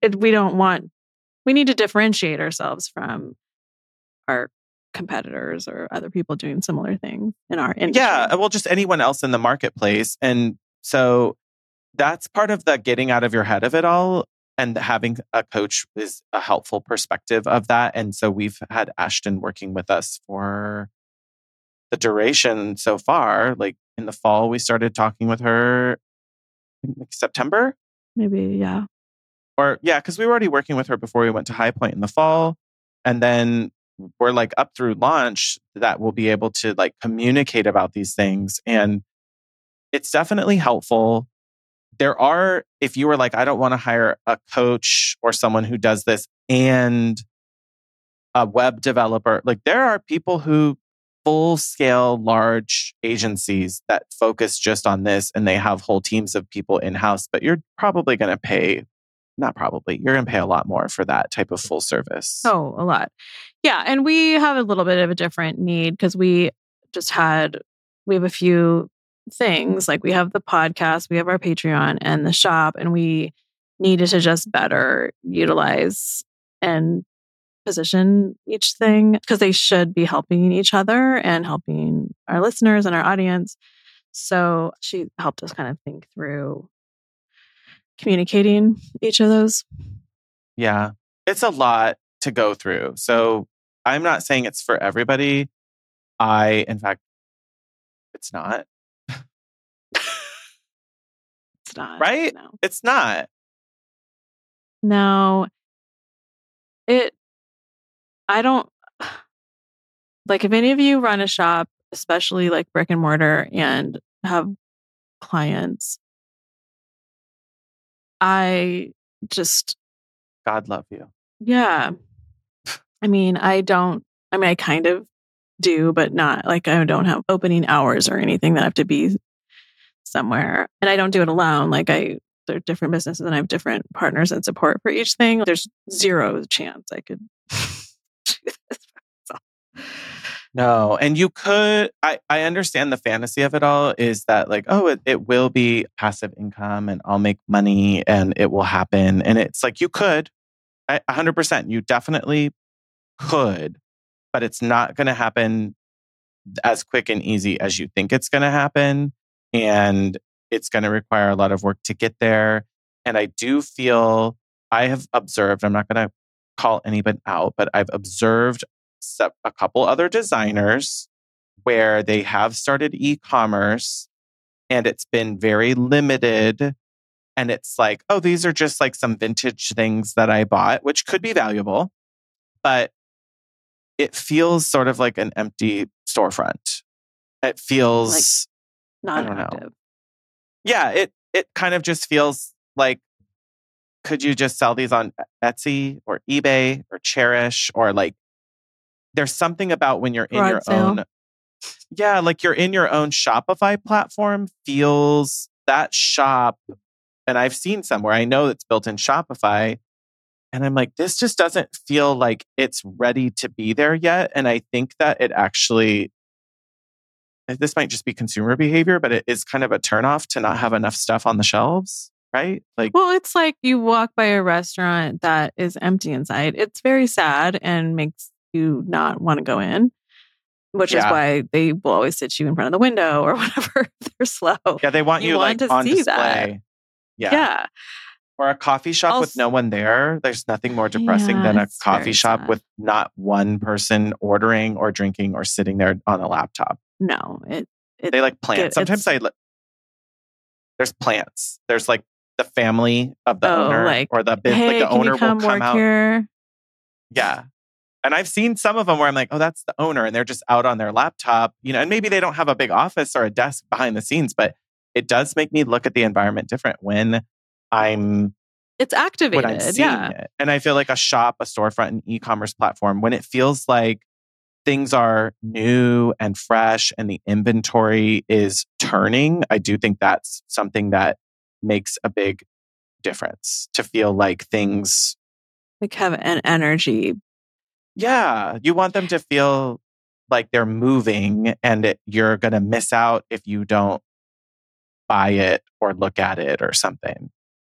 we need to differentiate ourselves from our competitors or other people doing similar things in our industry. Yeah, well, just anyone else in the marketplace. And so that's part of the getting out of your head of it all. And having a coach is a helpful perspective of that. And so we've had Ashton working with us for the duration so far. Like in the fall, we started talking with her in like September. Maybe, yeah. Or yeah, because we were already working with her before we went to High Point in the fall. And then we're like up through launch that we'll be able to like communicate about these things. And it's definitely helpful. There are, if you were like, I don't want to hire a coach or someone who does this and a web developer, like there are people who full scale large agencies that focus just on this and they have whole teams of people in-house, but you're probably going to pay, not probably, you're going to pay a lot more for that type of full service. Oh, a lot. Yeah. And we have a little bit of a different need because we have a few things. Like we have the podcast, we have our Patreon and the shop, and we needed to just better utilize and position each thing because they should be helping each other and helping our listeners and our audience. So she helped us kind of think through, communicating each of those. Yeah. It's a lot to go through. So I'm not saying it's for everybody. In fact, it's not. It's not. Right? No. It's not. No. I don't like if any of you run a shop, especially like brick and mortar and have clients, I just, God love you. yeah. I kind of do, but not like I don't have opening hours or anything that I have to be somewhere. And I don't do it alone. There are different businesses and I have different partners and support for each thing. There's zero chance I could do this by myself. No. And you could, I understand the fantasy of it all is that like, oh, it will be passive income and I'll make money and it will happen. And it's like, you could, 100%, you definitely could, but it's not going to happen as quick and easy as you think it's going to happen. And it's going to require a lot of work to get there. And I do feel I have observed, I'm not going to call anybody out, but I've observed a couple other designers where they have started e-commerce and it's been very limited. And it's like, oh, these are just like some vintage things that I bought, which could be valuable, but it feels sort of like an empty storefront. It feels like I don't know. non-active. Yeah, it kind of just feels like, could you just sell these on Etsy or eBay or Cherish or like, there's something about when you're in Garage your sale. own, yeah, like you're in your own Shopify platform feels that shop. And I've seen somewhere I know it's built in Shopify. And I'm like, this just doesn't feel like it's ready to be there yet. And I think that it actually, this might just be consumer behavior, but it is kind of a turnoff to not have enough stuff on the shelves, right? Like, Well, it's like you walk by a restaurant that is empty inside. It's very sad and makes you not want to go in, which is Yeah. why they will always sit you in front of the window or whatever if they're slow. yeah, they want you like to on see display. that. Yeah. Yeah. Or a coffee shop with no one there. There's nothing more depressing than a it's coffee very shop sad. with not one person ordering or drinking or sitting there on a laptop. No, They like plants. Sometimes there's plants. There's like the family of the owner like, or the hey, like the can owner you come will come work out. here? Yeah. And I've seen some of them where I'm like, oh, that's the owner. And they're just out on their laptop, and maybe they don't have a big office or a desk behind the scenes, but it does make me look at the environment different when It's activated. when I'm seeing it. And I feel like a shop, a storefront, an e-commerce platform, when it feels like things are new and fresh and the inventory is turning, I do think that's something that makes a big difference to feel like things Like have an energy. Yeah, you want them to feel like they're moving and you're going to miss out if you don't buy it or look at it or something.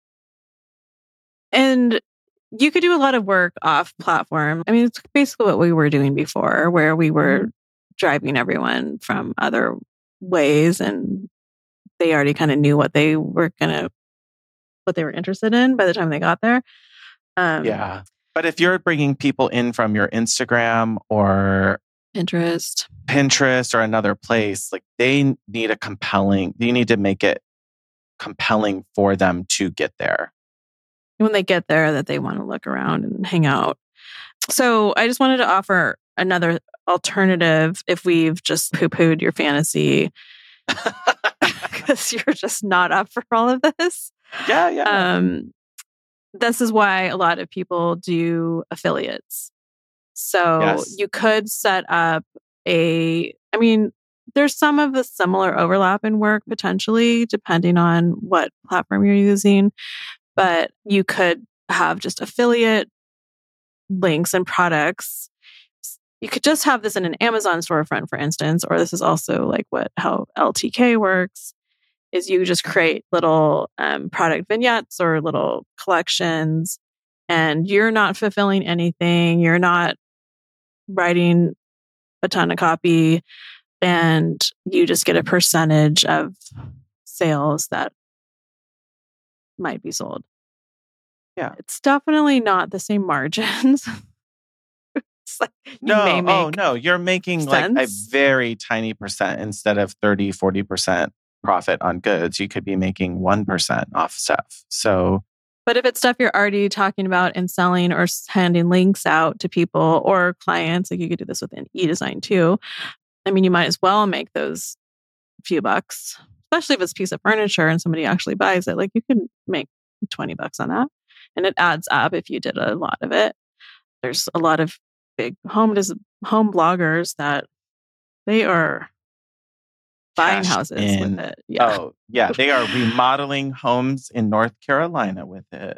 And you could do a lot of work off platform. I mean, it's basically what we were doing before, where we were driving everyone from other ways and they already kind of knew what they were interested in by the time they got there. Yeah. But if you're bringing people in from your Instagram or Pinterest or another place, like you need to make it compelling for them to get there. When they get there, that they want to look around and hang out. So I just wanted to offer another alternative if we've just poo-pooed your fantasy because you're just not up for all of this. Yeah. This is why a lot of people do affiliates. So you could set up there's some of the similar overlap in work potentially, depending on what platform you're using, but you could have just affiliate links and products. You could just have this in an Amazon storefront, for instance, or this is also like how LTK works, is you just create little product vignettes or little collections, and you're not fulfilling anything. You're not writing a ton of copy, and you just get a percentage of sales that might be sold. Yeah. It's definitely not the same margins. It's like you may make no. You're making like a sense. very tiny percent instead of 30, 40% profit on goods. You could be making 1% off stuff. So, But if it's stuff you're already talking about and selling or handing links out to people or clients, like you could do this within eDesign too. I mean, you might as well make those few bucks, especially if it's a piece of furniture and somebody actually buys it. Like you can make $20 on that. And it adds up if you did a lot of it. There's a lot of big home bloggers that they are buying cashed houses in. with it. Yeah. Oh, yeah. They are remodeling homes in North Carolina with it.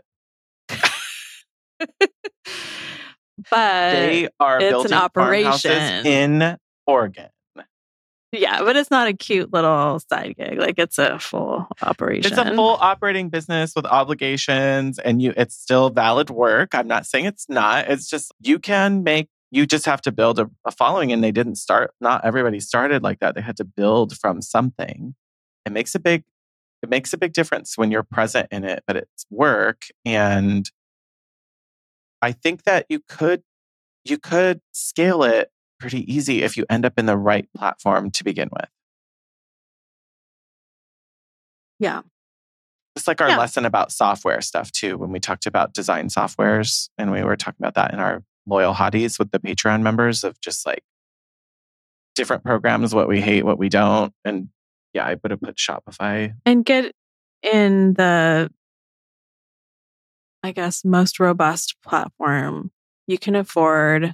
But They are it's building an farmhouses operation. in Oregon. Yeah, but it's not a cute little side gig. Like it's a full operation. It's a full operating business with obligations, and it's still valid work. I'm not saying it's not. It's just you just have to build a following, and they didn't start. Not everybody started like that. They had to build from something. It makes a big difference when you're present in it, but it's work. And I think that you could scale it pretty easy if you end up in the right platform to begin with. Yeah. Just like our lesson about software stuff too, when we talked about design softwares, and we were talking about that in our Loyal Hotties with the Patreon members of just like different programs, what we hate, what we don't. And yeah, I would have put Shopify. And get in the, I guess, most robust platform you can afford,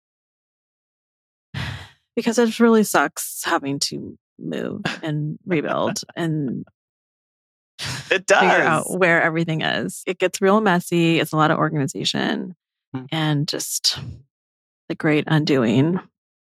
because it really sucks having to move and rebuild and it does figure out where everything is. It gets real messy. It's a lot of organization and just the great undoing.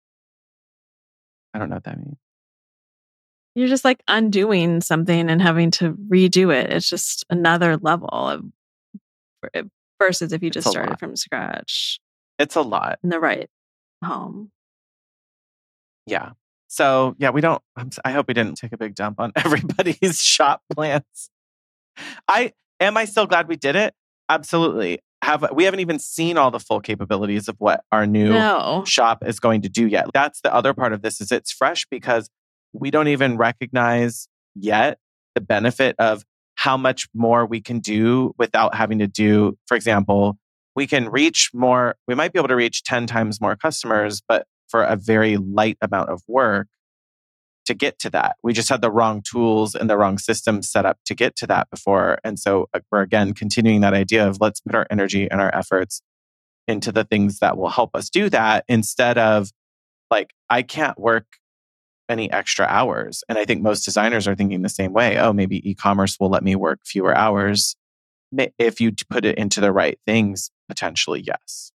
I don't know what that means. You're just like undoing something and having to redo it. It's just another level of versus if you just started from scratch. It's a lot. In the right home. Yeah. So yeah, I hope we didn't take a big dump on everybody's shop plans. Am I still glad we did it? Absolutely. We haven't even seen all the full capabilities of what our new shop is going to do yet. That's the other part of this, is it's fresh because we don't even recognize yet the benefit of how much more we can do without having to do, for example, we might be able to reach 10 times more customers, but for a very light amount of work to get to that. We just had the wrong tools and the wrong systems set up to get to that before. And so we're again continuing that idea of let's put our energy and our efforts into the things that will help us do that, instead of like, I can't work any extra hours. And I think most designers are thinking the same way. Oh, maybe e-commerce will let me work fewer hours. If you put it into the right things, potentially, yes.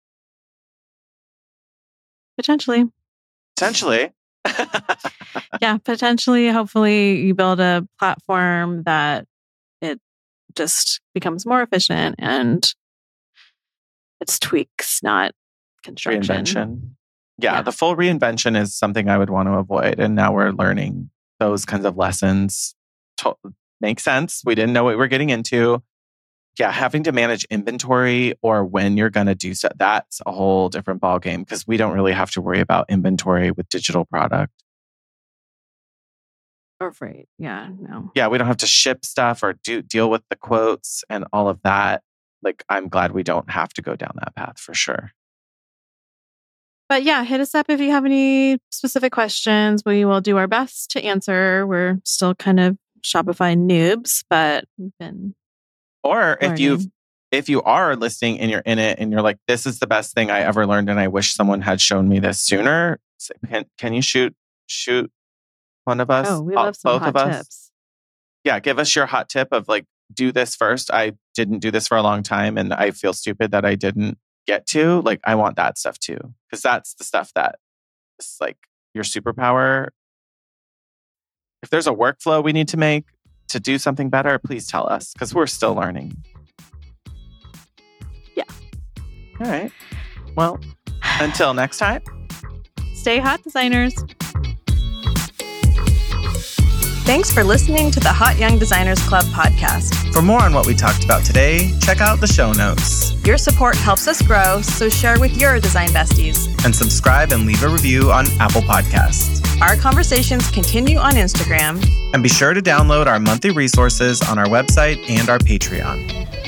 Potentially. Yeah, potentially. Hopefully you build a platform that it just becomes more efficient and it's tweaks, not construction. Reinvention. Yeah, the full reinvention is something I would want to avoid. And now we're learning those kinds of lessons. Makes sense. We didn't know what we were getting into. Yeah, having to manage inventory or when you're going to do so, that's a whole different ballgame, because we don't really have to worry about inventory with digital product. Or freight. Yeah, no. Yeah, we don't have to ship stuff or deal with the quotes and all of that. Like, I'm glad we don't have to go down that path for sure. But yeah, hit us up if you have any specific questions. We will do our best to answer. We're still kind of Shopify noobs, but we've been Or learning. if you are listening and you're in it and you're like, this is the best thing I ever learned and I wish someone had shown me this sooner, can you shoot one of us? Oh, we love some hot tips. Yeah, give us your hot tip of like, do this first. I didn't do this for a long time and I feel stupid that I didn't get to. Like, I want that stuff too. Because that's the stuff that is like your superpower. If there's a workflow we need to make to do something better, please tell us, because we're still learning. Yeah. All right. Well, until next time. Stay hot, designers. Thanks for listening to the Hot Young Designers Club podcast. For more on what we talked about today, check out the show notes. Your support helps us grow, so share with your design besties. And subscribe and leave a review on Apple Podcasts. Our conversations continue on Instagram. And be sure to download our monthly resources on our website and our Patreon.